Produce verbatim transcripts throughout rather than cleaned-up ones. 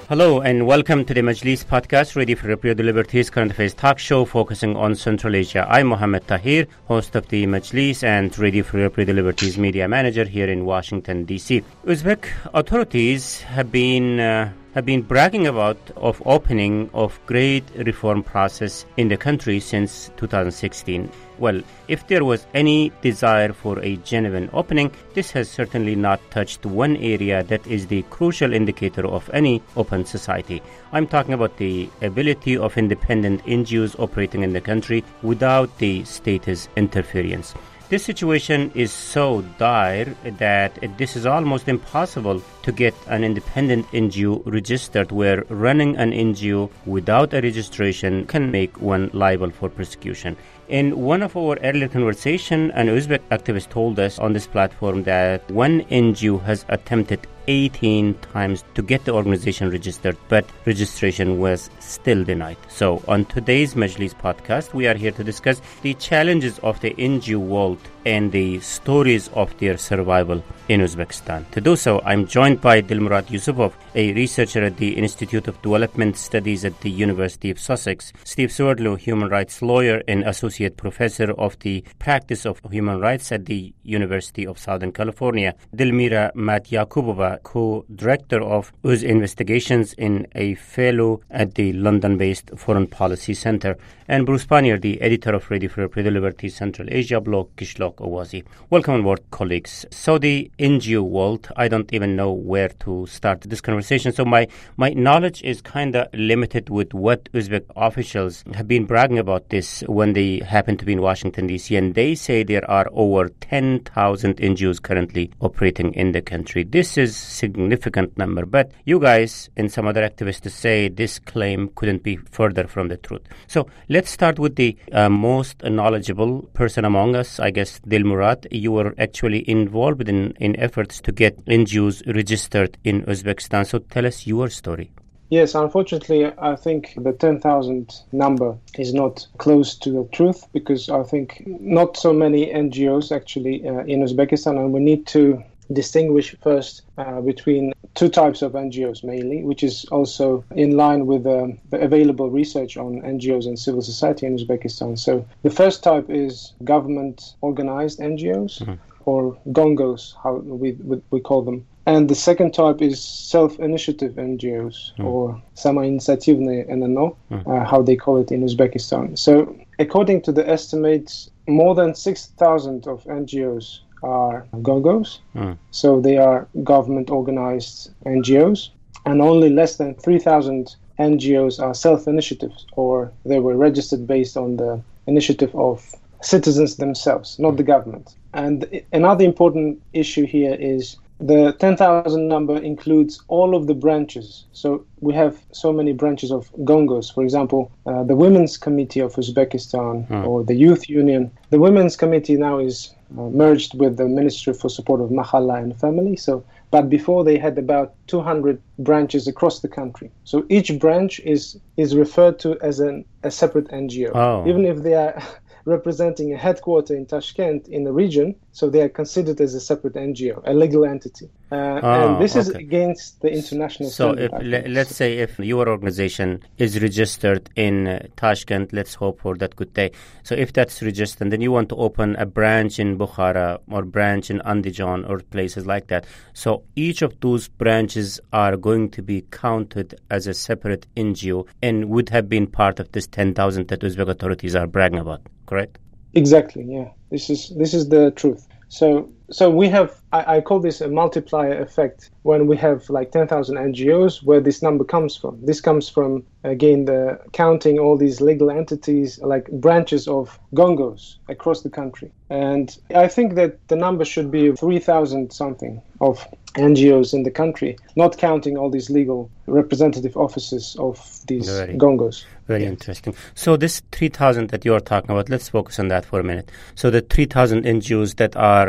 Hello and welcome to the Majlis podcast, Ready for Reprieve the Liberties current affairs talk show focusing on Central Asia. I'm Mohammed Tahir, host of the Majlis and Ready for Reprieve the Liberties media manager here in Washington, D C. Uzbek authorities have been uh, have been bragging about of opening of great reform process in the country since two thousand sixteen. Well, if there was any desire for a genuine opening, this has certainly not touched one area that is the crucial indicator of any open society. I'm talking about the ability of independent N G Os operating in the country without the state's interference. This situation is so dire that this is almost impossible to get an independent N G O registered, where running an N G O without a registration can make one liable for prosecution. In one of our earlier conversations, an Uzbek activist told us on this platform that one N G O has attempted eighteen times to get the organization registered, but registration was still denied. So on today's Majlis podcast, we are here to discuss the challenges of the N G O world and the stories of their survival in Uzbekistan. To do so, I'm joined by Dilmurad Yusupov, a researcher at the Institute of Development Studies at the University of Sussex, Steve Swerdlow, human rights lawyer and associate professor of the practice of human rights at the University of Southern California, Dilmira Matyakubova, co-director of U Z Investigations and a fellow at the London-based Foreign Policy Center, and Bruce Panier, the editor of Ready for Reprieve the Liberties Central Asia blog, Kishlok Owazi. Welcome on board, colleagues. So the N G O world, I don't even know where to start this conversation, so my, my knowledge is kind of limited with what Uzbek officials have been bragging about this when they happen to be in Washington, D C, and they say there are over ten thousand N G Os currently operating in the country. This is significant number, but you guys and some other activists say this claim couldn't be further from the truth. So let's start with the uh, most knowledgeable person among us, I guess, Dilmurad. You were actually involved in, in efforts to get N G Os registered in Uzbekistan. So tell us your story. Yes, unfortunately, I think the ten thousand number is not close to the truth, because I think not so many N G Os actually uh, in Uzbekistan, and we need to distinguish first uh, between two types of N G Os mainly, which is also in line with uh, the available research on N G Os and civil society in Uzbekistan. So the first type is government-organized N G Os, mm-hmm. or gongos, how we, we we call them. And the second type is self-initiative N G Os, mm. or samoinitiativные N N O, mm. uh, how they call it in Uzbekistan. So according to the estimates, more than six thousand of N G Os are gongos, mm. so they are government-organized N G Os, and only less than three thousand N G Os are self-initiatives, or they were registered based on the initiative of citizens themselves, not mm. the government. And another important issue here is the ten thousand number includes all of the branches. So we have so many branches of gongos. For example, uh, the Women's Committee of Uzbekistan, mm. or the Youth Union. The Women's Committee now is uh, merged with the Ministry for Support of Mahalla and Family. So, but before they had about two hundred branches across the country. So each branch is is referred to as an, a separate N G O, oh. even if they are representing a headquarter in Tashkent in the region, so they are considered as a separate N G O, a legal entity. Uh, oh, and this okay. is against the international so standard. So if, let's say if your organization is registered in uh, Tashkent, let's hope for that good day. So if that's registered, then you want to open a branch in Bukhara or branch in Andijan or places like that. So each of those branches are going to be counted as a separate N G O and would have been part of this ten thousand that Uzbek authorities are bragging about. Correct? Exactly, yeah. This is this is the truth. So so we have, I, I call this a multiplier effect, when we have like ten thousand N G Os, where this number comes from. This comes from, again, the counting all these legal entities, like branches of gongos across the country. And I think that the number should be three thousand something of N G Os in the country, not counting all these legal representative offices of these very, gongos. Very yes. interesting. So this three thousand that you're talking about, let's focus on that for a minute. So the three thousand N G Os that are uh,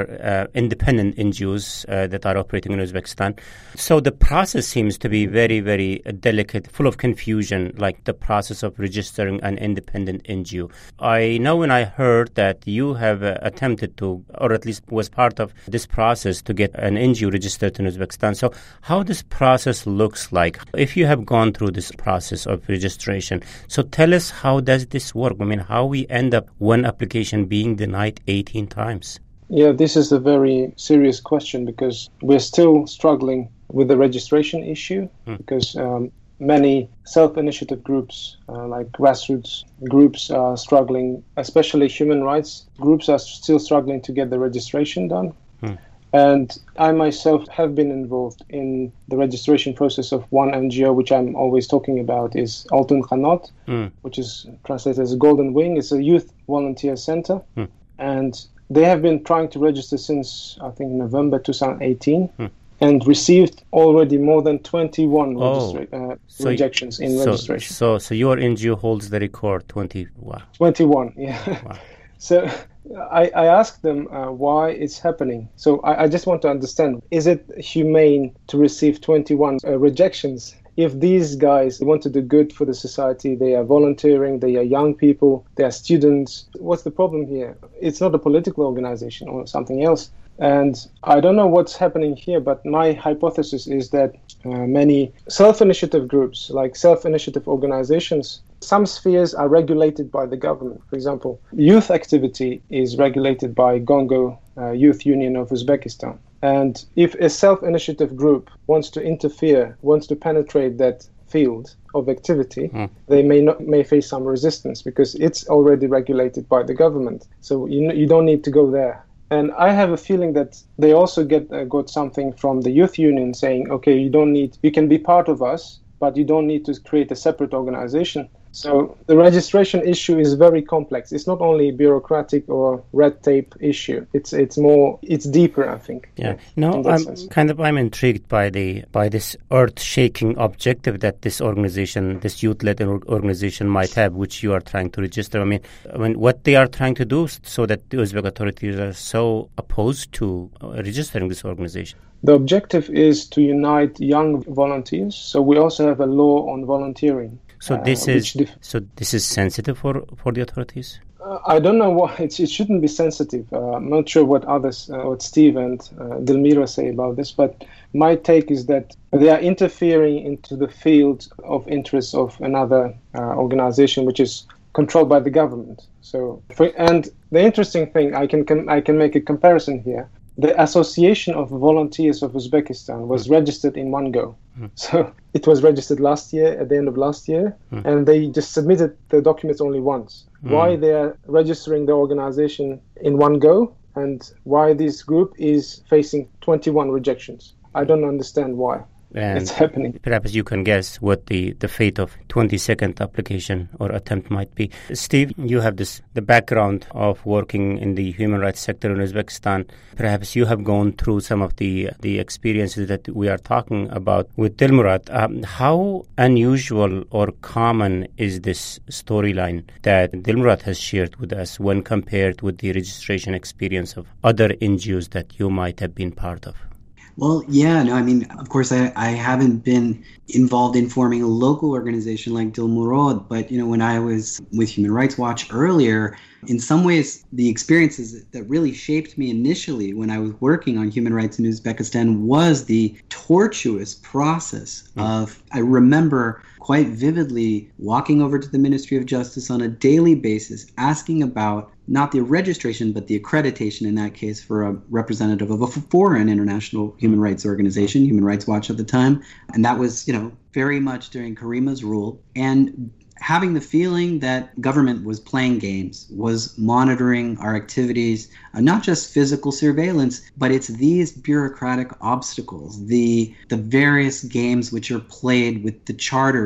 independent N G Os uh, that are operating in Uzbekistan. So the process seems to be very, very delicate, full of confusion, like the process of registering an independent N G O. I know when I heard that you have uh, attempted to, or at least was part of this process to get an N G O registered in Uzbekistan. So how this process looks like, if you have gone through this process of registration. So tell us, how does this work? I mean, how we end up one application being denied eighteen times? Yeah, this is a very serious question because we're still struggling with the registration issue hmm. because um, many self-initiative groups, uh, like grassroots groups, are struggling, especially human rights groups are still struggling to get the registration done. Hmm. And I myself have been involved in the registration process of one N G O, which I'm always talking about, is Altun Qanot, mm. which is translated as Golden Wing. It's a youth volunteer center. Mm. And they have been trying to register since, I think, November twenty eighteen, mm. and received already more than twenty-one oh. registra- uh, so rejections in so, registration. So so your N G O holds the record, twenty, wow. twenty-one, yeah. Wow. So I, I asked them uh, why it's happening. So I, I just want to understand, is it humane to receive twenty-one uh, rejections? If these guys want to do good for the society, they are volunteering, they are young people, they are students, what's the problem here? It's not a political organization or something else. And I don't know what's happening here, but my hypothesis is that uh, many self-initiative groups, like self-initiative organizations, some spheres are regulated by the government. For example, youth activity is regulated by Gongo uh, Youth Union of Uzbekistan. And if a self-initiative group wants to interfere, wants to penetrate that field of activity, mm. they may not may face some resistance because it's already regulated by the government. So you you don't need to go there. And I have a feeling that they also get uh, got something from the youth union saying, okay, you don't need, you can be part of us, but you don't need to create a separate organization. So the registration issue is very complex. It's not only bureaucratic or red tape issue. It's it's more it's deeper, I think. Yeah. No, I'm sense. kind of I'm intrigued by the by this earth-shaking objective that this organization, this youth-led organization, might have, which you are trying to register. I mean, I mean, what they are trying to do so that the Uzbek authorities are so opposed to registering this organization. The objective is to unite young volunteers. So we also have a law on volunteering. So this uh, is dif- so this is sensitive for, for the authorities? Uh, I don't know why. It, it shouldn't be sensitive. Uh, I'm not sure what others, uh, what Steve and uh, Delmira say about this, but my take is that they are interfering into the field of interest of another uh, organization, which is controlled by the government. So, for, and the interesting thing, I can com- I can make a comparison here. The Association of Volunteers of Uzbekistan was mm. registered in one go. Mm. So it was registered last year, at the end of last year, mm. and they just submitted the documents only once. Mm. Why they are registering the organization in one go, and why this group is facing twenty-one rejections. I don't understand why. And it's happening. Perhaps you can guess what the, the fate of twenty-second application or attempt might be. Steve, you have this the background of working in the human rights sector in Uzbekistan. Perhaps you have gone through some of the the experiences that we are talking about with Dilmurat. Um, how unusual or common is this storyline that Dilmurat has shared with us when compared with the registration experience of other N G Os that you might have been part of? Well, yeah, no, I mean, of course, I, I haven't been involved in forming a local organization like Dilmurad, but, you know, when I was with Human Rights Watch earlier, in some ways, the experiences that really shaped me initially when I was working on human rights in Uzbekistan was the tortuous process of, I remember quite vividly walking over to the Ministry of Justice on a daily basis, asking about not the registration, but the accreditation in that case for a representative of a foreign international human rights organization, Human Rights Watch at the time. And that was, you know, very much during Karima's rule. And having the feeling that government was playing games, was monitoring our activities, uh, not just physical surveillance, but it's these bureaucratic obstacles, the the various games which are played with the charters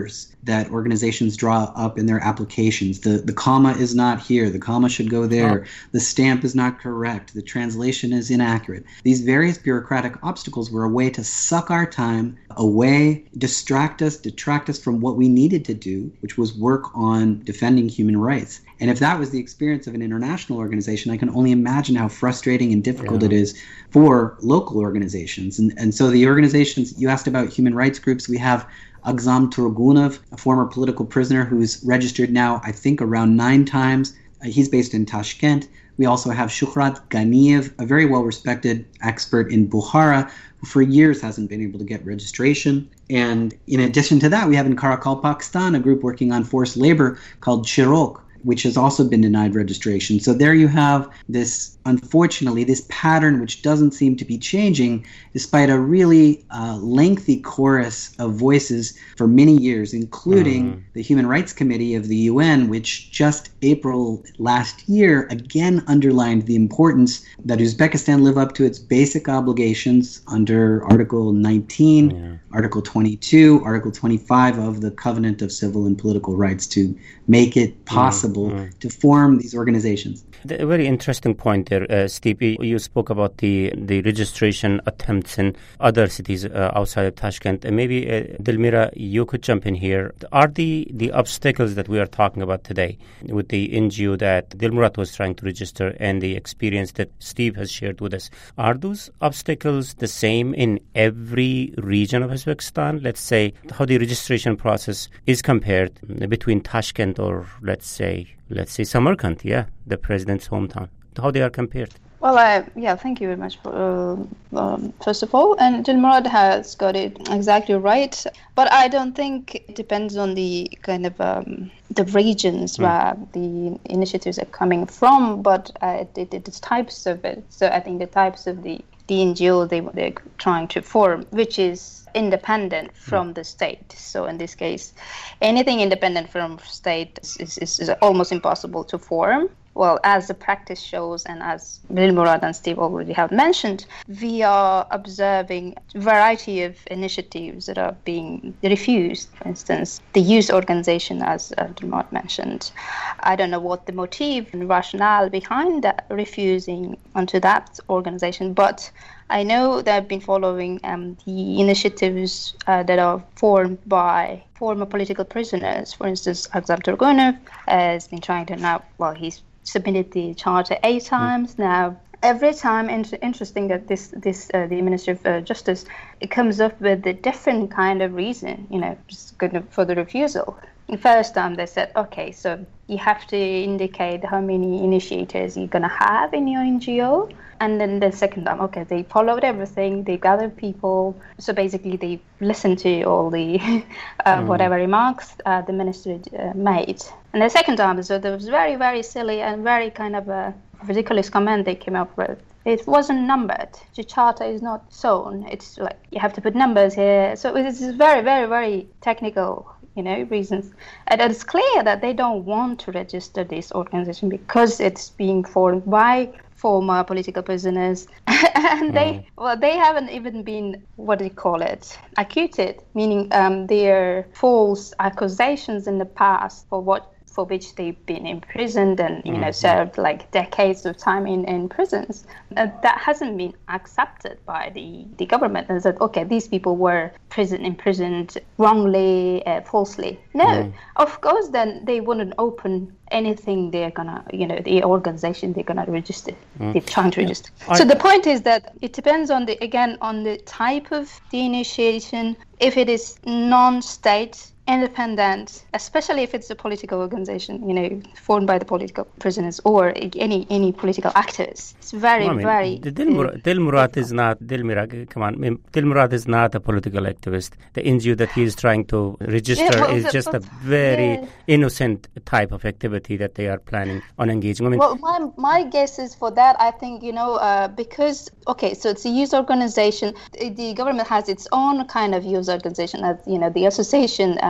that organizations draw up in their applications. The the comma is not here. The comma should go there. Oh. The stamp is not correct. The translation is inaccurate. These various bureaucratic obstacles were a way to suck our time away, distract us, detract us from what we needed to do, which was work on defending human rights. And if that was the experience of an international organization, I can only imagine how frustrating and difficult yeah. it is for local organizations. And, and so the organizations, you asked about human rights groups, we have Aksam Turgunov, a former political prisoner who's registered now, I think, around nine times. Uh, he's based in Tashkent. We also have Shuhrat Ganiyev, a very well-respected expert in Bukhara, who for years hasn't been able to get registration. And in addition to that, we have in Karakalpakstan a group working on forced labor called Chirok, which has also been denied registration. So there you have this, unfortunately, this pattern which doesn't seem to be changing despite a really uh, lengthy chorus of voices for many years, including mm-hmm. the Human Rights Committee of the U N, which just April last year again underlined the importance that Uzbekistan live up to its basic obligations under Article nineteen, yeah. Article twenty-two, Article twenty-five of the Covenant of Civil and Political Rights to make it possible mm-hmm. to form these organizations. A very interesting point there, uh, Steve. You spoke about the, the registration attempts in other cities uh, outside of Tashkent. And maybe, uh, Dilmira, you could jump in here. Are the, the obstacles that we are talking about today with the N G O that Dilmurat was trying to register and the experience that Steve has shared with us, are those obstacles the same in every region of Uzbekistan? Let's say how the registration process is compared between Tashkent or, let's say, let's say Samarkand, yeah, the president's hometown, how they are compared. Well, uh, yeah, thank you very much, for, uh, um, first of all. And Dilmurad has got it exactly right. But I don't think it depends on the kind of um, the regions mm. where the initiatives are coming from, but uh, the, the, the types of it. So I think the types of the, the N G O they, they're trying to form, which is independent from mm. the state. So in this case, anything independent from state is, is, is almost impossible to form. Well, as the practice shows, and as Dilmurad and Steve already have mentioned, we are observing a variety of initiatives that are being refused. For instance, the youth organization, as uh, Dilmurad mentioned. I don't know what the motive and rationale behind that refusing onto that organization, but I know that I've been following um, the initiatives uh, that are formed by former political prisoners. For instance, Aksam Turgunov has been trying to now, well, he's submitted the charter eight times mm. now. Every time, inter- interesting that this, this uh, the Ministry of uh, Justice, it comes up with a different kind of reason, you know, just going for the refusal. The first time they said, okay, so you have to indicate how many initiators you're going to have in your N G O. And then the second time, okay, they followed everything, they gathered people. So basically they listened to all the uh, mm. whatever remarks uh, the ministry uh, made. And the second time, so there was very, very silly and very kind of a ridiculous comment they came up with. It wasn't numbered. The charter is not sewn. It's like you have to put numbers here. So it's very, very, very technical, you know, reasons. And it's clear that they don't want to register this organization because it's being formed by former political prisoners. And they, mm. well, they haven't even been, what do you call it, acquitted, meaning um, their false accusations in the past for what for which they've been imprisoned and, you mm-hmm. know, served like decades of time in, in prisons. Uh, that hasn't been accepted by the, the government and said, okay, these people were prison imprisoned wrongly, uh, falsely. No, mm. of course, then they wouldn't open anything they're gonna, you know, the organization they're gonna register. Mm. They're trying to register. Yeah. So I, the point is that it depends on the, again, on the type of the initiation. If it is non-state, independent, especially if it's a political organization, you know, formed by the political prisoners or any any political actors. It's very, I mean, very... Dilmurad, Dilmurad is not, Dilmira, come on, Dilmurad is not a political activist. The N G O that he is trying to register yeah, well, is just but, a very yeah. innocent type of activity that they are planning on engaging. I mean, well, my, my guess is for that, I think, you know, uh, because, okay, so it's a youth organization. The government has its own kind of youth organization, as, you know, the association uh,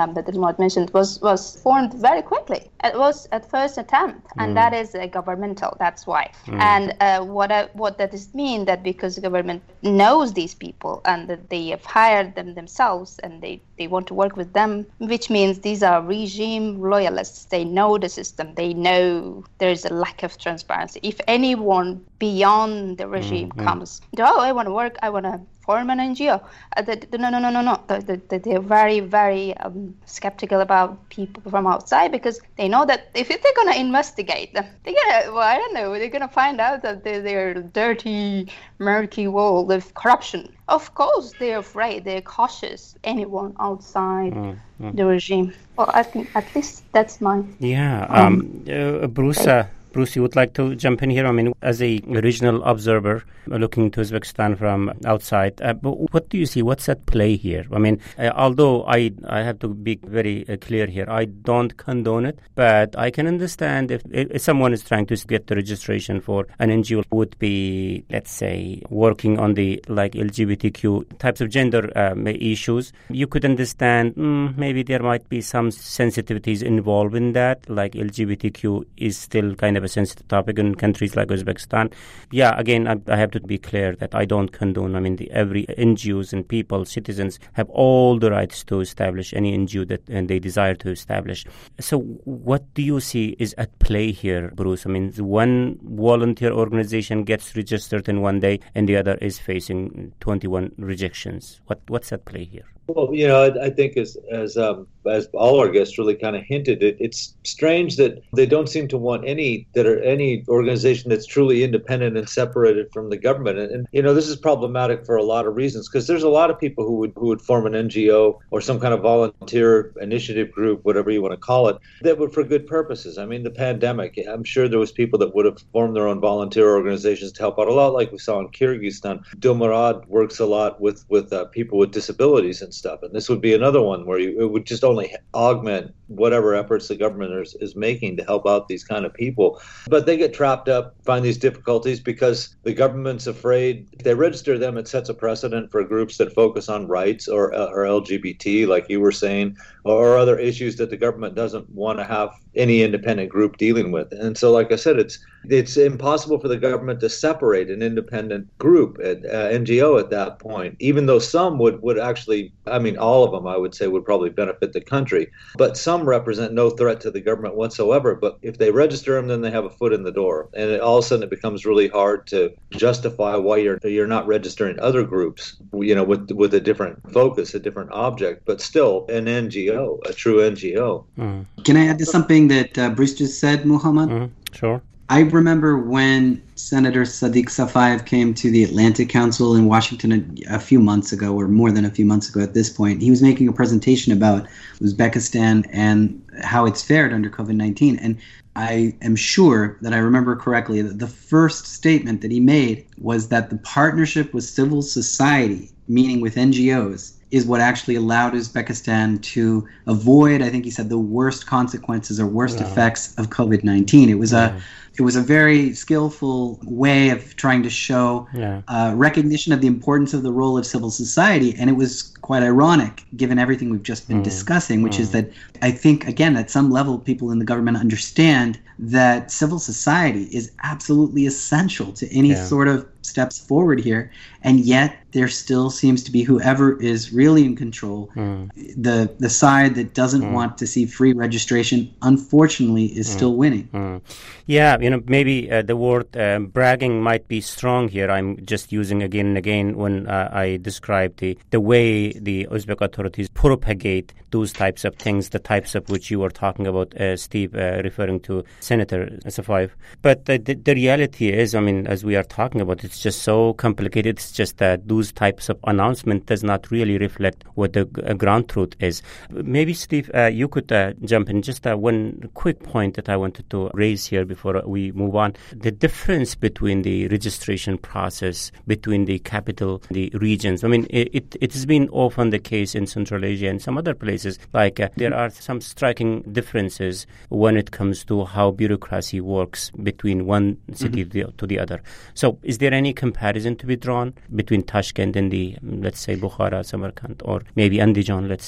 um, that Dilmurad mentioned was, was formed very quickly. It was at first attempt, and mm. that is uh, governmental. That's why. Mm. And uh, what I, what that is mean that because the government knows these people and that they have hired them themselves and they, they want to work with them, which means these are regime loyalists. They know the system. They know there is a lack of transparency. If anyone beyond the regime mm. comes, oh, I want to work, I want to form an N G O. Uh, the, the, no, no, no, no, no. The, the, they're very, very um, skeptical about people from outside because they know that if they're going to investigate them, they're going to, well, I don't know, they're going to find out that they're, they're dirty, murky world of corruption. Of course, they're afraid. They're cautious. Anyone outside mm, mm. the regime. Well, I think at least that's my... Yeah. Um, um, uh, Bruce... Uh, Bruce, you would like to jump in here? I mean, as a regional observer uh, looking to Uzbekistan from outside, uh, but what do you see? What's at play here? I mean, uh, although I I have to be very uh, clear here, I don't condone it, but I can understand if, if someone is trying to get the registration for an N G O would be, let's say, working on the like L G B T Q types of gender um, issues. You could understand mm, maybe there might be some sensitivities involved in that, like L G B T Q is still kind of a sensitive topic in countries like Uzbekistan. Yeah, again, I, I have to be clear that I don't condone. I mean, the, every N G Os and people, citizens, have all the rights to establish any N G O that and they desire to establish. So what do you see is at play here, Bruce? I mean, one volunteer organization gets registered in one day and the other is facing twenty-one rejections. What What's at play here? Well, you know, I, I think as as um, as all our guests really kind of hinted, it, it's strange that they don't seem to want any that are any organization that's truly independent and separated from the government. And, and you know, this is problematic for a lot of reasons because there's a lot of people who would who would form an N G O or some kind of volunteer initiative group, whatever you want to call it, that would for good purposes. I mean, the pandemic, I'm sure there was people that would have formed their own volunteer organizations to help out, a lot like we saw in Kyrgyzstan. Dilmurad works a lot with with uh, people with disabilities and stuff, and this would be another one where you, it would just only augment whatever efforts the government is, is making to help out these kind of people. But they get trapped up, find these difficulties because the government's afraid if they register them, it sets a precedent for groups that focus on rights or uh, or L G B T, like you were saying, or other issues that the government doesn't want to have any independent group dealing with. And so, like I said, it's it's impossible for the government to separate an independent group, at, uh, N G O at that point, even though some would, would actually, I mean, all of them, I would say, would probably benefit the country. But some represent no threat to the government whatsoever. But if they register them, then they have a foot in the door. And it, all of a sudden, it becomes really hard to justify why you're you're not registering other groups, you know, with with a different focus, a different object, but still an N G O, a true N G O. Mm. Can I add to something that uh, Bruce just said, Muhammad? Mm, sure. I remember when Senator Sadiq Safayev came to the Atlantic Council in Washington a, a few months ago, or more than a few months ago at this point. He was making a presentation about Uzbekistan and how it's fared under COVID nineteen. And I am sure that I remember correctly that the first statement that he made was that the partnership with civil society, meaning with N G Os, is what actually allowed Uzbekistan to avoid, I think he said, the worst consequences or worst yeah. effects of COVID nineteen. It was yeah. a it was a very skillful way of trying to show yeah. uh, recognition of the importance of the role of civil society. And it was quite ironic, given everything we've just been mm. discussing, which mm. is that I think, again, at some level, people in the government understand that civil society is absolutely essential to any yeah. sort of steps forward here. And yet there still seems to be whoever is really in control, mm. the the side that doesn't mm. want to see free registration, unfortunately, is mm. still winning. Mm. Yeah, you know, maybe uh, the word uh, bragging might be strong here. I'm just using again and again when uh, I describe the, the way the Uzbek authorities propagate those types of things, the types of which you were talking about, uh, Steve, uh, referring to Senator Safayev. But the, the, the reality is, I mean, as we are talking about, it's just so complicated. It's just that those types of announcement does not really reflect what the uh, ground truth is. Maybe, Steve, uh, you could uh, jump in. Just uh, one quick point that I wanted to raise here before we move on. The difference between the registration process between the capital, the regions. I mean, it, it, it has been often the case in Central Asia and some other places. Like uh, there are some striking differences when it comes to how bureaucracy works between one city mm-hmm. to the other. So is there any comparison to be drawn between Tashkent and the, let's say, Bukhara, Samarkand, or maybe Andijan, let's say?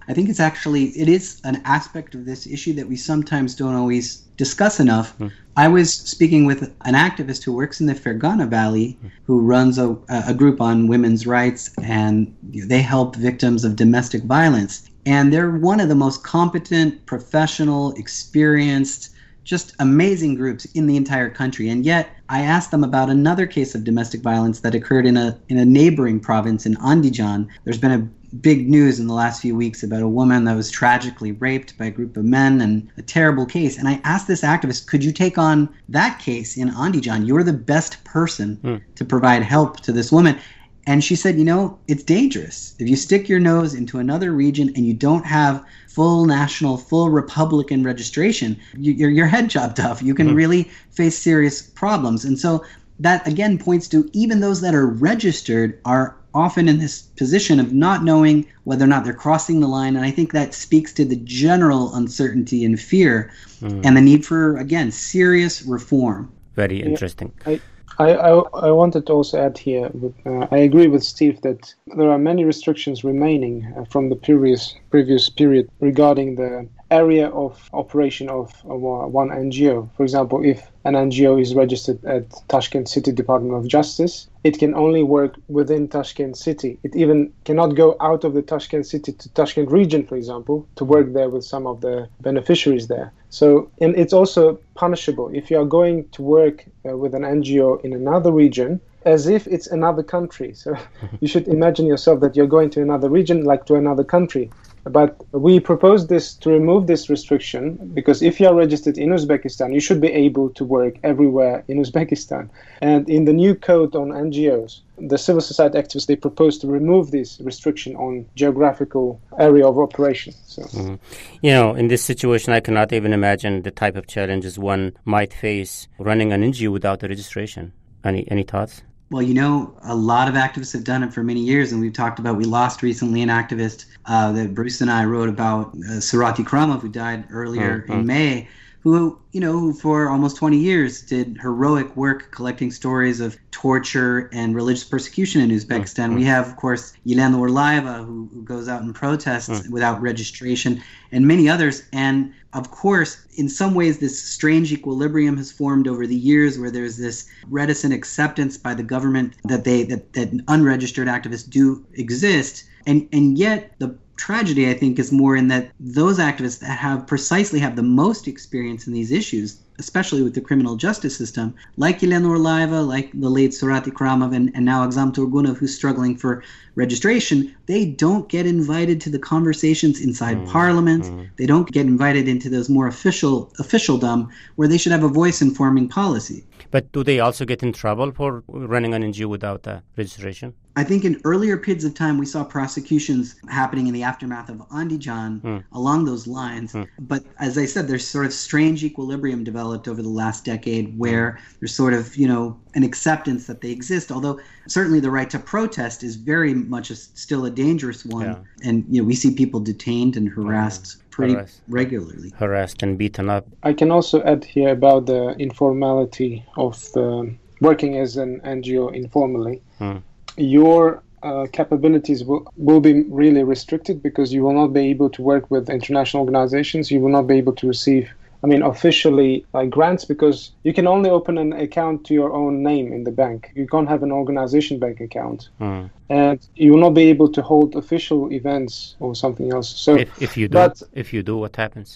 I think it's actually, it is an aspect of this issue that we sometimes don't always discuss enough. Mm. I was speaking with an activist who works in the Fergana Valley, who runs a, a group on women's rights, and they help victims of domestic violence. And they're one of the most competent, professional, experienced, just amazing groups in the entire country. And yet I asked them about another case of domestic violence that occurred in a in a neighboring province in Andijan. There's been a big news in the last few weeks about a woman that was tragically raped by a group of men, and a terrible case. And I asked this activist, could you take on that case in Andijan? You're the best person mm. to provide help to this woman. And she said, you know, it's dangerous. If you stick your nose into another region and you don't have full national, full Republican registration, you, you're, your head chopped off. You can mm-hmm. really face serious problems. And so that, again, points to even those that are registered are often in this position of not knowing whether or not they're crossing the line. And I think that speaks to the general uncertainty and fear mm. and the need for, again, serious reform. Very interesting. Yeah, I- I, I, I wanted to also add here, uh, I agree with Steve that there are many restrictions remaining uh, from the previous previous period regarding the area of operation of, of one N G O. For example, if an N G O is registered at Tashkent City Department of Justice, it can only work within Tashkent City. It even cannot go out of the Tashkent City to Tashkent region, for example, to work there with some of the beneficiaries there. So, and it's also punishable if you are going to work uh, with an N G O in another region, as if it's another country. So you should imagine yourself that you're going to another region like to another country. But we propose this to remove this restriction, because if you are registered in Uzbekistan, you should be able to work everywhere in Uzbekistan. And in the new code on N G Os, the civil society activists, they propose to remove this restriction on geographical area of operation. So, mm-hmm. You know, in this situation, I cannot even imagine the type of challenges one might face running an N G O without the registration. Any any thoughts? Well, you know, a lot of activists have done it for many years, and we've talked about, we lost recently an activist uh, that Bruce and I wrote about, uh, Surati Kramov, who died earlier mm-hmm. in May, who, you know, who for almost twenty years did heroic work collecting stories of torture and religious persecution in Uzbekistan. Mm-hmm. We have, of course, Yelena Orlaeva, who, who goes out and protests mm-hmm. without registration, and many others. And of course, in some ways, this strange equilibrium has formed over the years where there's this reticent acceptance by the government that they that, that unregistered activists do exist. And and yet the tragedy, I think, is more in that those activists that have precisely have the most experience in these issues, especially with the criminal justice system, like Yelena Orlaeva, like the late Surati Kramov, and, and now Aksam Turgunov, who's struggling for registration, they don't get invited to the conversations inside mm, parliament. Mm. They don't get invited into those more official officialdom where they should have a voice in forming policy. But do they also get in trouble for running an N G O without uh, registration? I think in earlier periods of time, we saw prosecutions happening in the aftermath of Andijan mm. along those lines. Mm. But as I said, there's sort of strange equilibrium developed over the last decade where there's sort of, you know, an acceptance that they exist, although certainly the right to protest is very much a, still a dangerous one. Yeah. And, you know, we see people detained and harassed yeah. pretty harassed. regularly. Harassed and beaten up. I can also add here about the informality of the working as an N G O informally. Hmm. Your uh, capabilities will, will be really restricted because you will not be able to work with international organizations. You will not be able to receive, I mean, officially like grants, because you can only open an account to your own name in the bank. You can't have an organization bank account. Hmm. And you will not be able to hold official events or something else. So if, if you do, but, if you do, what happens?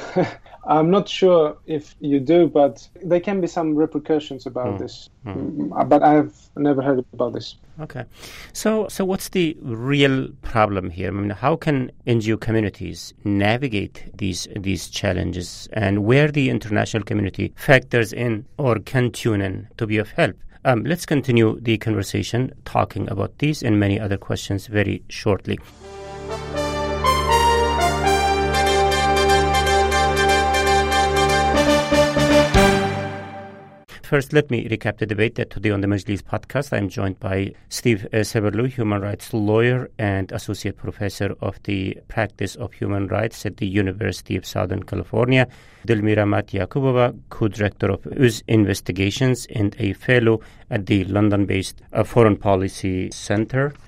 I'm not sure if you do, but there can be some repercussions about mm. this. Mm. But I've never heard about this. Okay. So so what's the real problem here? I mean, how can N G O communities navigate these these challenges, and where the international community factors in or can tune in to be of help? Um, let's continue the conversation talking about these and many other questions very shortly. First, let me recap the debate that today on the Majlis podcast, I'm joined by Steve Severlu, human rights lawyer and associate professor of the practice of human rights at the University of Southern California, Dilmira Mat-Yakubova, co-director of U Z Investigations and a fellow at the London-based uh, Foreign Policy Center.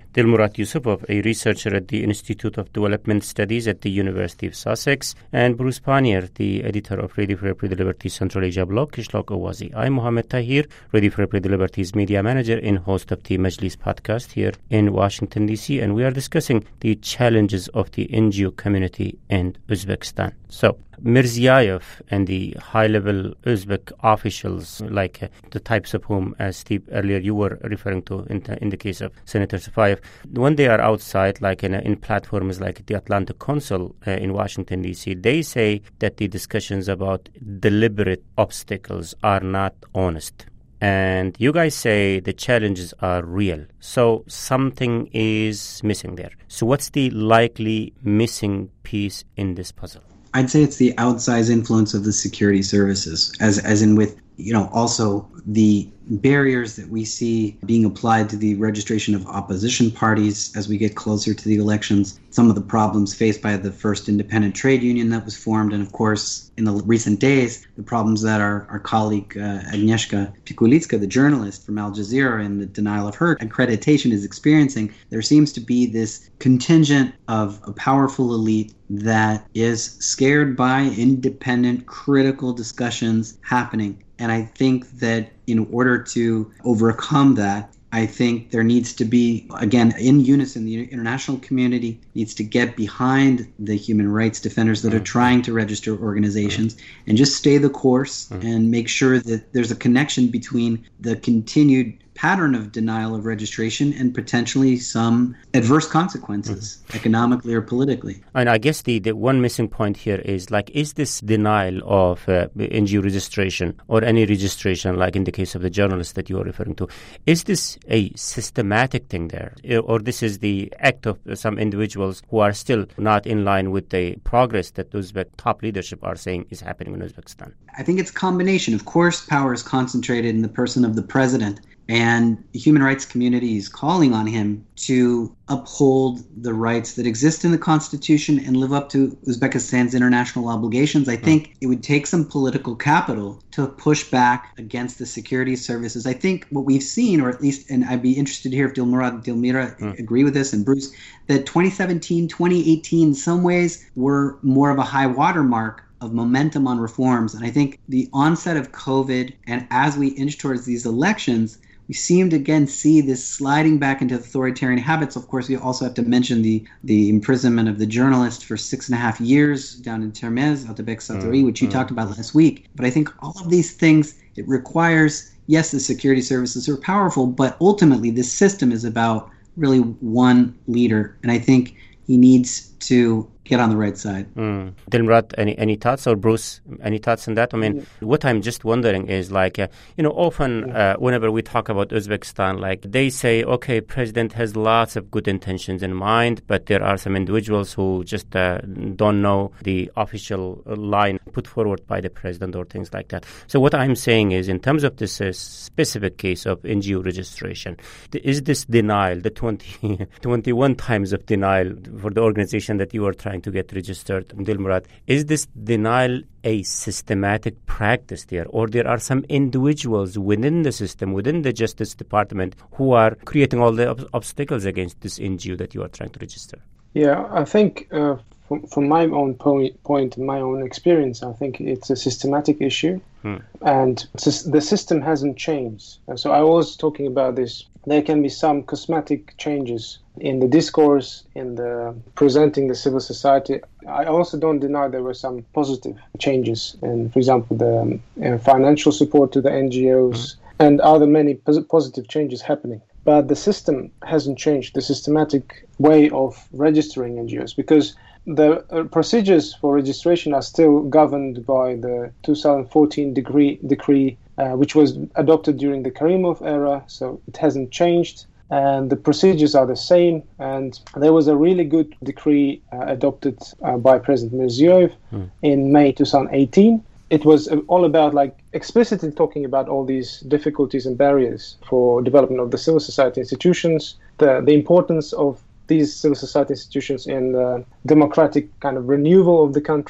Dilmurad Yusupov, a researcher at the Institute of Development Studies at the University of Sussex, and Bruce Pannier, the editor of Radio Free Europe Liberties Central Asia blog, Qishloq Awazi. I'm Mohammed Tahir, Radio Free Europe Liberties media manager and host of the Majlis podcast here in Washington, D C, and we are discussing the challenges of the N G O community in Uzbekistan. So, Mirziyoyev and the high-level Uzbek officials, like uh, the types of whom, as Steve earlier you were referring to in the, in the case of Senator Safayev, when they are outside, like in, uh, in platforms like the Atlantic Council uh, in Washington, D C, they say that the discussions about deliberate obstacles are not honest. And you guys say the challenges are real. So something is missing there. So what's the likely missing piece in this puzzle? I'd say it's the outsized influence of the security services, as as in with, you know, also the barriers that we see being applied to the registration of opposition parties as we get closer to the elections, some of the problems faced by the first independent trade union that was formed, and of course, in the recent days, the problems that our, our colleague uh, Agnieszka Pikulitska, the journalist from Al Jazeera, and the denial of her accreditation is experiencing. There seems to be this contingent of a powerful elite that is scared by independent, critical discussions happening. And I think that in order to overcome that, I think there needs to be, again, in unison, the international community needs to get behind the human rights defenders that are trying to register organizations and just stay the course and make sure that there's a connection between the continued pattern of denial of registration and potentially some adverse consequences, mm-hmm. economically or politically. And I guess the, the one missing point here is, like, is this denial of uh, N G O registration or any registration, like in the case of the journalists that you are referring to, is this a systematic thing there? Or this is the act of some individuals who are still not in line with the progress that Uzbek top leadership are saying is happening in Uzbekistan? I think it's a combination. Of course, power is concentrated in the person of the president. And the human rights community is calling on him to uphold the rights that exist in the Constitution and live up to Uzbekistan's international obligations. I think it would take some political capital to push back against the security services. I think what we've seen, or at least, and I'd be interested to hear if Dilmurad and Dilmira mm. agree with this, and Bruce, that twenty seventeen, twenty eighteen in some ways were more of a high watermark of momentum on reforms. And I think the onset of COVID, and as we inch towards these elections, we seem to again see this sliding back into authoritarian habits. Of course, we also have to mention the, the imprisonment of the journalist for six and a half years down in Termez, Atabek Saturi, mm, which you mm. talked about last week. But I think all of these things, it requires, yes, the security services are powerful, but ultimately this system is about really one leader. And I think he needs to get on the right side. Mm. Dilmurad, any any thoughts, or Bruce, any thoughts on that? I mean, yeah. what I'm just wondering is, like, uh, you know, often yeah. uh, whenever we talk about Uzbekistan, like, they say, okay, president has lots of good intentions in mind, but there are some individuals who just uh, don't know the official line put forward by the president or things like that. So what I'm saying is, in terms of this uh, specific case of N G O registration, is this denial, the twenty, twenty-one times of denial for the organization that you are trying to get registered, Dilmurad, is this denial a systematic practice there, or there are some individuals within the system, within the Justice Department, who are creating all the ob- obstacles against this N G O that you are trying to register? Yeah, I think uh, from, from my own point, point and my own experience, I think it's a systematic issue, hmm. and the system hasn't changed. And so I was talking about this. There can be some cosmetic changes in the discourse, in the presenting the civil society. I also don't deny there were some positive changes, and for example, the um, uh, financial support to the N G Os, mm-hmm. and other many pos- positive changes happening. But the system hasn't changed, the systematic way of registering N G Os, because the uh, procedures for registration are still governed by the two thousand fourteen decree, decree uh, which was adopted during the Karimov era, so it hasn't changed. And the procedures are the same. And there was a really good decree uh, adopted uh, by President Mirziyoyev mm. in May twenty eighteen. It was all about, like, explicitly talking about all these difficulties and barriers for development of the civil society institutions, the, the importance of these civil society institutions in the democratic kind of renewal of the country,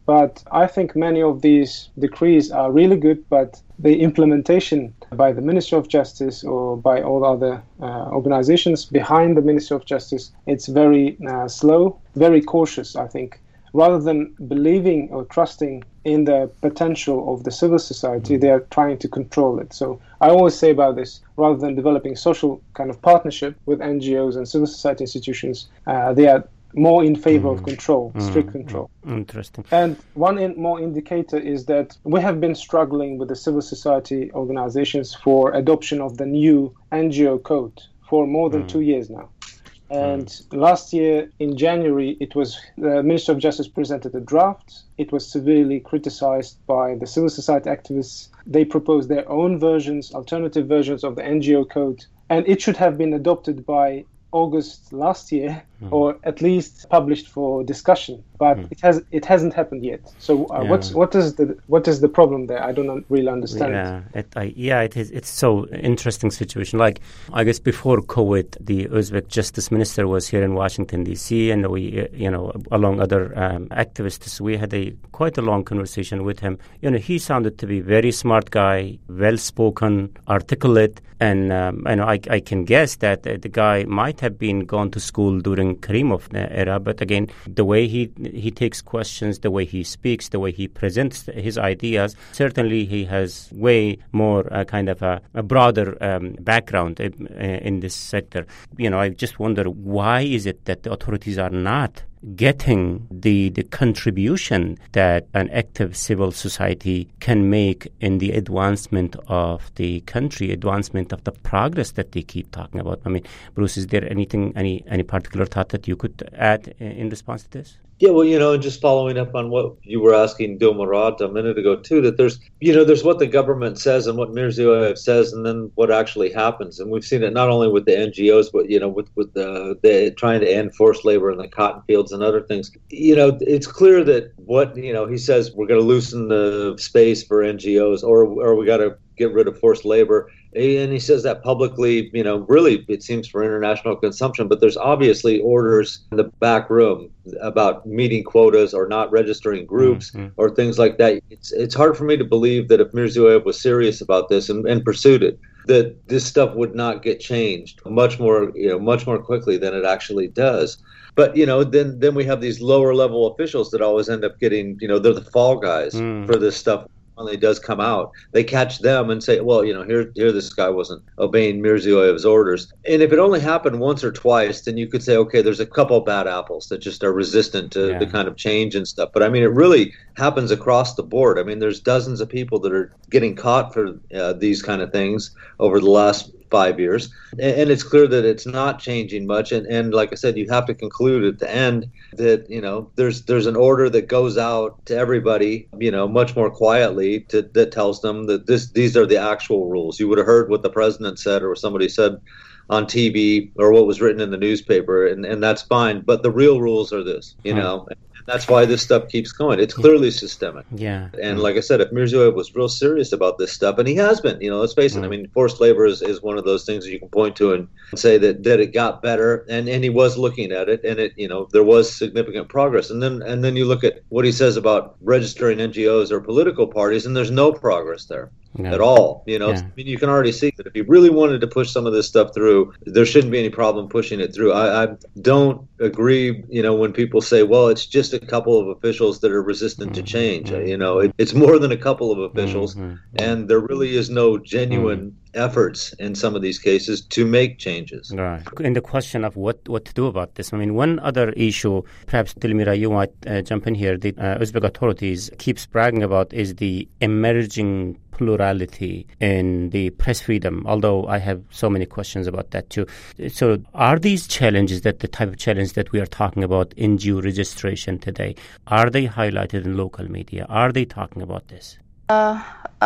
But I think many of these decrees are really good, but the implementation by the Ministry of Justice or by all other uh, organizations behind the Ministry of Justice, it's very uh, slow, very cautious, I think. Rather than believing or trusting in the potential of the civil society, they are trying to control it. So I always say about this, rather than developing social kind of partnership with N G Os and civil society institutions, uh, they are more in favor mm. of control, mm. strict control. Interesting. And one in, more indicator is that we have been struggling with the civil society organizations for adoption of the new N G O code for more than mm. two years now. And mm. last year in January, it was the Ministry of Justice presented a draft. It was severely criticized by the civil society activists. They proposed their own versions, alternative versions of the N G O code, and it should have been adopted by August last year, mm. or at least published for discussion, but mm. it has it hasn't happened yet. So uh, yeah. what's what is the what is the problem there? I don't really understand. Yeah, it, I, yeah, it is. It's so interesting situation. Like I guess before COVID, the Uzbek Justice Minister was here in Washington D C, and we, uh, you know, along other um, activists, we had a quite a long conversation with him. You know, he sounded to be very smart guy, well spoken, articulate, and um, I know I, I can guess that uh, the guy might have been gone to school during Karimov era, but again, the way he he takes questions, the way he speaks, the way he presents his ideas, certainly he has way more uh, kind of a, a broader um, background uh, in this sector. You know, I just wonder, why is it that the authorities are not getting the the contribution that an active civil society can make in the advancement of the country, advancement of the progress that they keep talking about? I mean, Bruce, is there anything, any any particular thought that you could add in response to this? Yeah, well, you know, just following up on what you were asking Dilmurad a minute ago, too, that there's, you know, there's what the government says and what Mirziyoyev says, and then what actually happens. And we've seen it not only with the N G Os, but, you know, with, with the, the trying to end forced labor in the cotton fields and other things. You know, it's clear that what, you know, he says we're going to loosen the space for N G Os, or, or we got to get rid of forced labor. And he says that publicly, you know, really, it seems for international consumption, but there's obviously orders in the back room about meeting quotas or not registering groups mm-hmm. or things like that. It's it's hard for me to believe that if Mirziyoyev was serious about this and, and pursued it, that this stuff would not get changed much more, you know, much more quickly than it actually does. But, you know, then, then we have these lower level officials that always end up getting, you know, they're the fall guys mm. for this stuff. When it does come out, they catch them and say, well, you know, here, here, this guy wasn't obeying Mirziyoyev's orders. And if it only happened once or twice, then you could say, okay, there's a couple bad apples that just are resistant to yeah. the kind of change and stuff. But I mean, it really happens across the board. I mean, there's dozens of people that are getting caught for uh, these kind of things over the last five years. And, and it's clear that it's not changing much. And, and like I said, you have to conclude at the end that, you know, there's there's an order that goes out to everybody, you know, much more quietly to, that tells them that this these are the actual rules. You would have heard what the president said or somebody said on T V or what was written in the newspaper, and, and that's fine. But the real rules are this, you hmm. know. That's why this stuff keeps going. It's clearly systemic. Yeah. And like I said, if Mirziyoyev was real serious about this stuff, and he has been, you know, let's face it, mm. I mean, forced labor is, is one of those things that you can point to and say that, that it got better, and, and he was looking at it, and it, you know, there was significant progress. And then and then you look at what he says about registering N G Os or political parties, and there's no progress there. No. At all, you know. Yeah. I mean, you can already see that if he really wanted to push some of this stuff through, there shouldn't be any problem pushing it through. I, I don't agree, you know, when people say, "Well, it's just a couple of officials that are resistant mm-hmm. to change." Mm-hmm. You know, it, it's more than a couple of officials, mm-hmm. and there really is no genuine mm-hmm. efforts in some of these cases to make changes. Right. In the question of what, what to do about this, I mean, one other issue, perhaps Dilmira, you might uh, jump in here. The uh, Uzbek authorities keeps bragging about is the emerging plurality in the press freedom, although I have so many questions about that too. So are these challenges, that the type of challenge that we are talking about in N G O registration today, are they highlighted in local media? Are they talking about this? Uh,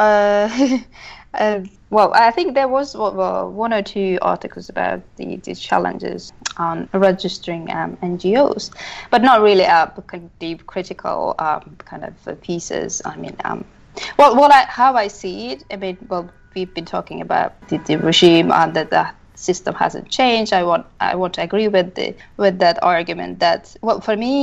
uh, uh, well, I think there was uh, one or two articles about the, the challenges on registering um, N G Os, but not really uh, deep critical um, kind of pieces. I mean, um, Well, what I, how I see it, I mean, well, we've been talking about the, the regime and that the system hasn't changed. I want, I want to agree with the with that argument. That, well, for me,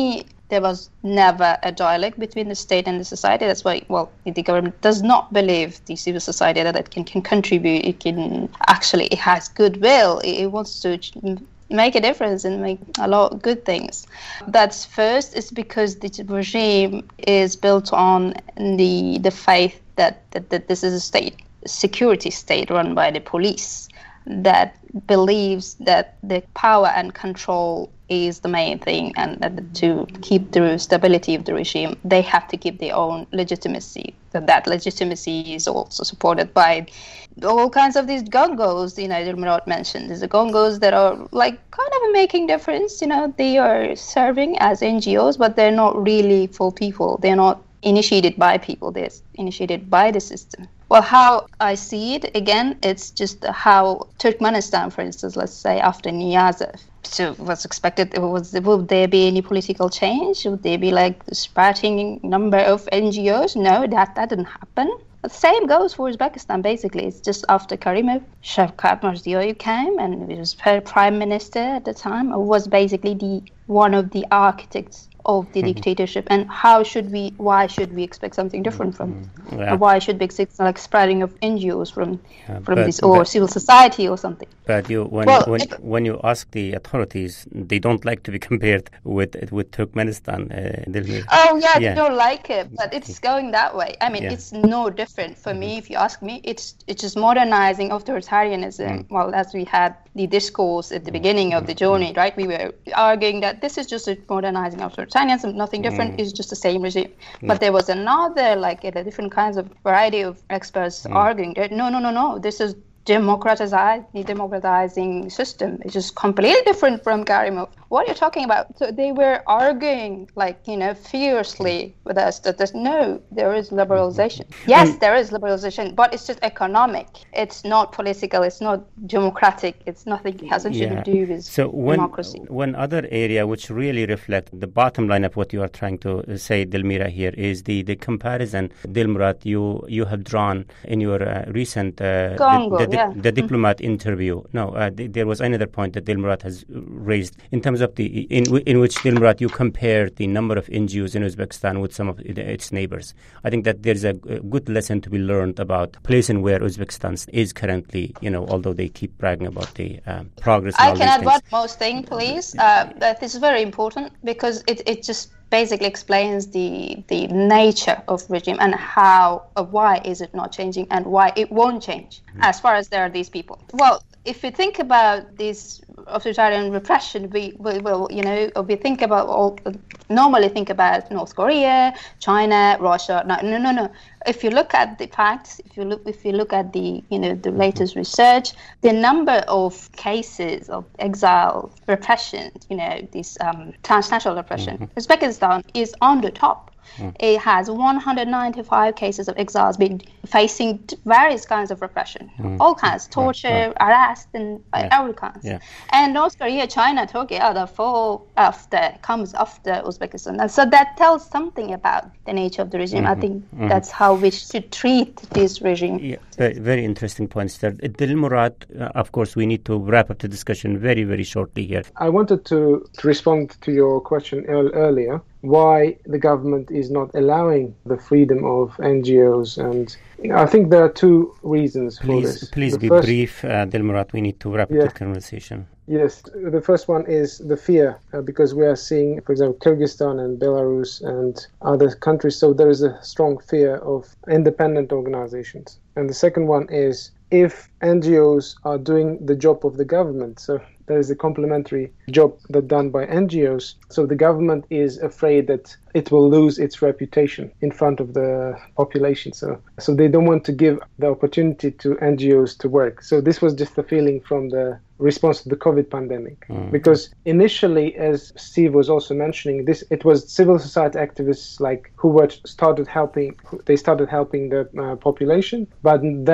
there was never a dialogue between the state and the society. That's why, well, the government does not believe the civil society that it can, can contribute. It can actually, it has goodwill. It, it wants to make a difference and make a lot of good things. That's first, is because the regime is built on the the faith that, that, that this is a state, a security state run by the police, that believes that the power and control is the main thing, and that to keep the stability of the regime, they have to keep their own legitimacy. That that legitimacy is also supported by all kinds of these gongos, you know, Dilmurad mentioned. There's the gongos that are like kind of making difference, you know, they are serving as N G Os, but they're not really for people. They're not initiated by people, they're initiated by the system. Well, how I see it, again, it's just how Turkmenistan, for instance, let's say after Niyazov, so was expected, was, would there be any political change? Would there be like the sprouting number of N G Os? No, that, that didn't happen. The same goes for Uzbekistan, basically. It's just after Karimov, Shavkat Mirziyoyev came, and he was prime minister at the time, was basically the one of the architects of the mm-hmm. dictatorship. And how should we, why should we expect something different from mm-hmm. yeah. why should we expect like spreading of N G Os from yeah, from but, this, or but, civil society or something? But you, when, well, when, it, when you ask the authorities, they don't like to be compared with with Turkmenistan. Uh, oh yeah, yeah, they don't like it, but it's going that way. I mean, yeah. it's no different for me. If you ask me, it's it's just modernizing authoritarianism. Mm. Well, as we had the discourse at the beginning of the journey, right? We were arguing that this is just a modernizing authoritarianism, nothing different, mm. it's just the same regime. Mm. But there was another, like, a different kinds of variety of experts mm. arguing that no, no, no, no, this is democratizing, the democratizing system. It's just completely different from Karimov. What are you talking about? So they were arguing, like, you know, fiercely with us that there's no, there is liberalization. Yes, there is liberalization, but it's just economic. It's not political. It's not democratic. It's nothing. It has nothing yeah. to do with so when, democracy. One other area which really reflects the bottom line of what you are trying to say, Dilmira, here is the, the comparison, Dilmurad, you, you have drawn in your uh, recent uh, Congo, the, the, yeah. the diplomat mm-hmm. interview. No, uh, th- there was another point that Dilmurad has raised in terms of the in in which Dilmurad, you compared the number of N G Os in Uzbekistan with some of its neighbors. I think that there's a, a good lesson to be learned about the place in where Uzbekistan is currently, you know, although they keep bragging about the um, progress. I can add one more thing, please. Uh, that is very important because it, it just basically explains the the nature of regime and how, uh, why is it not changing and why it won't change mm. as far as there are these people. Well, if we think about this authoritarian repression, we will, you know, we think about all, normally think about North Korea, China, Russia. No, no, no, no. If you look at the facts, if you look, if you look at the, you know, the latest research, the number of cases of exile repression, you know, this um, transnational repression, mm-hmm. Uzbekistan is on the top. Mm. It has one hundred ninety-five cases of exiles being facing various kinds of repression, mm. all kinds, torture, right, right. arrest, and yeah. every kinds. Yeah. And North Korea, China, Turkey are the four after comes after Uzbekistan, and so that tells something about the nature of the regime. Mm-hmm. I think mm-hmm. that's how we should treat this regime. Yeah, very, very interesting points there. Dilmurad, uh, of course, we need to wrap up the discussion very, very shortly here. I wanted to, to respond to your question earlier. Why the government is not allowing the freedom of N G Os, and I think there are two reasons for please, this. Please the be first, brief, uh, Dilmurad. We need to wrap yeah. up the conversation. Yes, the first one is the fear, uh, because we are seeing, for example, Kyrgyzstan and Belarus and other countries, so there is a strong fear of independent organizations. And the second one is if N G Os are doing the job of the government, so there is a complementary job that done by N G Os. So the government is afraid that it will lose its reputation in front of the population. So, so they don't want to give the opportunity to N G Os to work. So this was just the feeling from the response to the COVID pandemic. Mm. Because initially, as Steve was also mentioning, this it was civil society activists like who were started helping. They started helping the uh, population, but then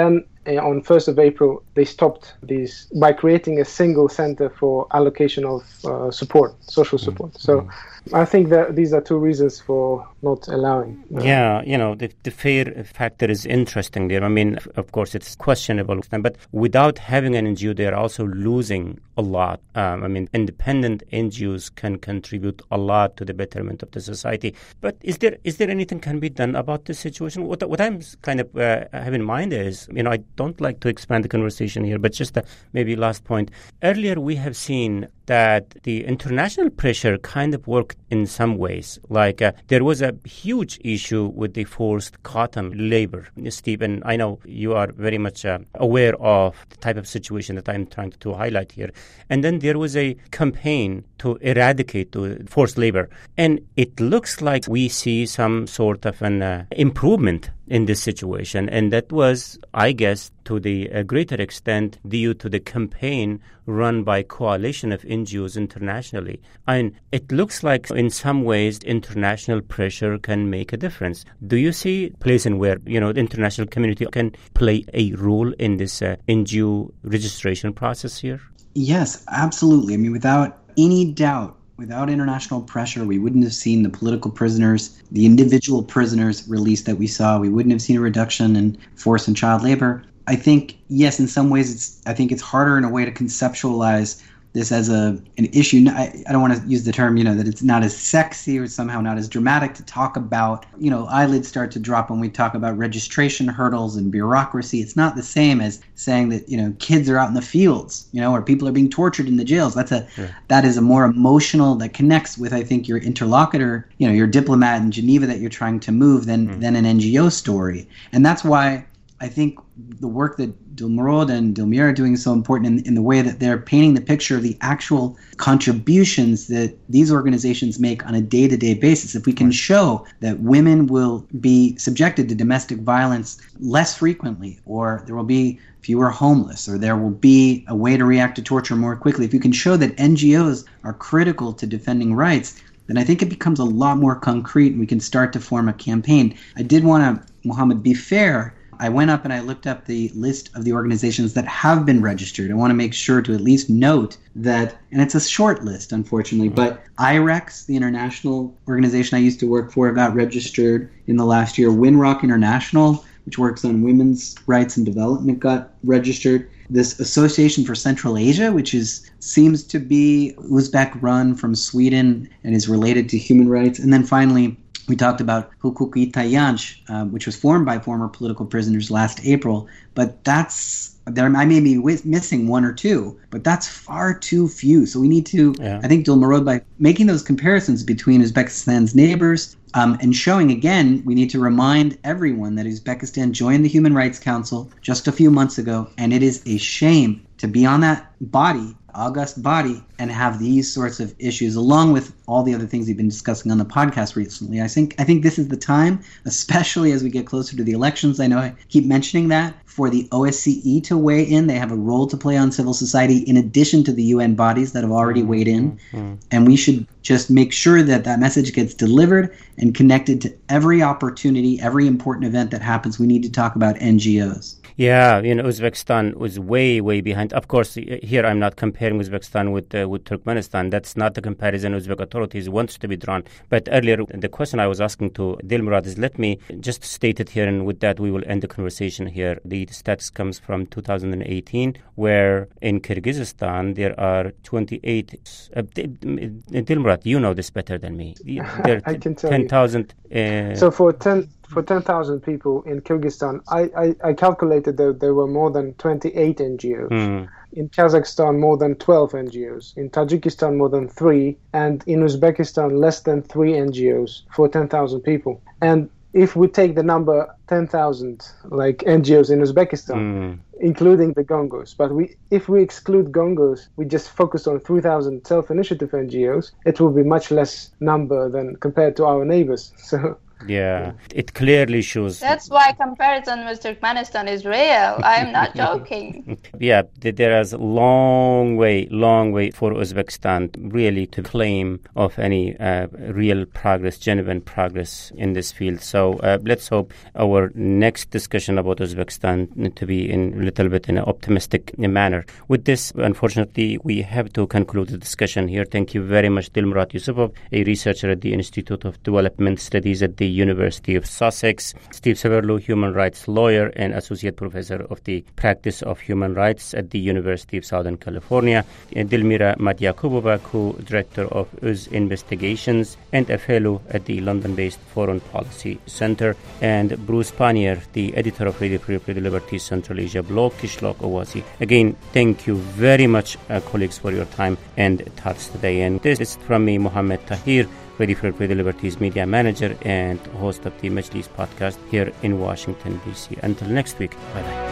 uh, on first of April, they stopped these by creating a single center for allocation of uh, support, social support. Mm-hmm. So I think that these are two reasons for not allowing. Uh, yeah, you know, the, the fear factor is interesting there. I mean, of course, it's questionable, but without having an N G O, they're also losing a lot. Um, I mean, independent N G Os can contribute a lot to the betterment of the society. But is there is there anything can be done about this situation? What what I'm kind of uh, have in mind is, you know, I don't like to expand the conversation here, but just a, maybe last point. Earlier, we have seen that the international pressure kind of worked in some ways. Like uh, there was a huge issue with the forced cotton labor. Steve, and I know you are very much uh, aware of the type of situation that I'm trying to highlight here. And then there was a campaign to eradicate the forced labor. And it looks like we see some sort of an uh, improvement in this situation. And that was, I guess, to the uh, greater extent due to the campaign run by coalition of N G Os internationally. And it looks like in some ways international pressure can make a difference. Do you see place in where, you know, the international community can play a role in this uh, N G O registration process here? Yes, absolutely. I mean, without any doubt, without international pressure, we wouldn't have seen the political prisoners, the individual prisoners released that we saw. We wouldn't have seen a reduction in forced and child labor. I think, yes, in some ways, it's. I think it's harder in a way to conceptualize this as a an issue. I, I don't want to use the term, you know, that it's not as sexy or somehow not as dramatic to talk about. You know, eyelids start to drop when we talk about registration hurdles and bureaucracy. It's not the same as saying that, you know, kids are out in the fields, you know, or people are being tortured in the jails. That's a yeah. that is a more emotional, that connects with, I think, your interlocutor, you know, your diplomat in Geneva that you're trying to move than mm. than an N G O story. And that's why I think the work that Dilmurod and Dilmira are doing is so important in, in the way that they're painting the picture of the actual contributions that these organizations make on a day-to-day basis. If we can show that women will be subjected to domestic violence less frequently, or there will be fewer homeless, or there will be a way to react to torture more quickly, if you can show that N G Os are critical to defending rights, then I think it becomes a lot more concrete and we can start to form a campaign. I did want to, Mohammed, be fair. I went up and I looked up the list of the organizations that have been registered. I want to make sure to at least note that, and it's a short list, unfortunately, but I REX, the international organization I used to work for, got registered in the last year. Winrock International, which works on women's rights and development, got registered. This Association for Central Asia, which is seems to be Uzbek-run from Sweden and is related to human rights. And then finally, we talked about Hukuki Tayanch, uh, which was formed by former political prisoners last April, but that's, there, I may be w- missing one or two, but that's far too few. So we need to, yeah. I think, Dilmurod, by making those comparisons between Uzbekistan's neighbors um, and showing, again, we need to remind everyone that Uzbekistan joined the Human Rights Council just a few months ago, and it is a shame to be on that body, august body, and have these sorts of issues, along with all the other things we've been discussing on the podcast recently. I think I think this is the time, especially as we get closer to the elections. I know I keep mentioning that, for the O S C E to weigh in. They have a role to play on civil society in addition to the U N bodies that have already weighed in. Mm-hmm. And we should just make sure that that message gets delivered and connected to every opportunity, every important event that happens. We need to talk about N G Os. Yeah, you know, Uzbekistan was way, way behind. Of course, here I'm not comparing Uzbekistan with uh, with Turkmenistan. That's not the comparison Uzbek authorities wants to be drawn. But earlier, the question I was asking to Dilmurod is, let me just state it here, and with that, we will end the conversation here. The stats comes from two thousand eighteen, where in Kyrgyzstan, there are twenty-eight... Uh, Dilmurod, you know this better than me. There I can tell ten thousand... Uh, so for ten... For ten thousand people in Kyrgyzstan, I, I, I calculated that there were more than twenty-eight N G Os. Mm. In Kazakhstan, more than twelve N G Os. In Tajikistan, more than three. And in Uzbekistan, less than three N G Os for ten thousand people. And if we take the number ten thousand, like N G Os in Uzbekistan, mm. including the Gongos, but we if we exclude Gongos, we just focus on three thousand self-initiative N G Os, it will be much less number than compared to our neighbors. So Yeah, it clearly shows. That's why comparison with Turkmenistan is real. I am not joking. Yeah, there is a long way, long way for Uzbekistan really to claim of any uh, real progress, genuine progress in this field. So uh, let's hope our next discussion about Uzbekistan to be in a little bit in an optimistic manner. With this, unfortunately, we have to conclude the discussion here. Thank you very much, Dilmurod Yusupov, a researcher at the Institute of Development Studies at the University of Sussex, Steve Severlo, human rights lawyer and associate professor of the practice of human rights at the University of Southern California, and Dilmira Madyakubova, co-director of U Z Investigations and a fellow at the London-based Foreign Policy Center, and Bruce Panier, the editor of Radio Free Europe Liberties Central Asia blog, Kishlock Owazi. Again, thank you very much, uh, colleagues, for your time and thoughts today. And this is from me, Mohammed Tahir, Radio Free Europe Liberties media manager and host of the Majlis podcast here in Washington, D C. Until next week, bye-bye.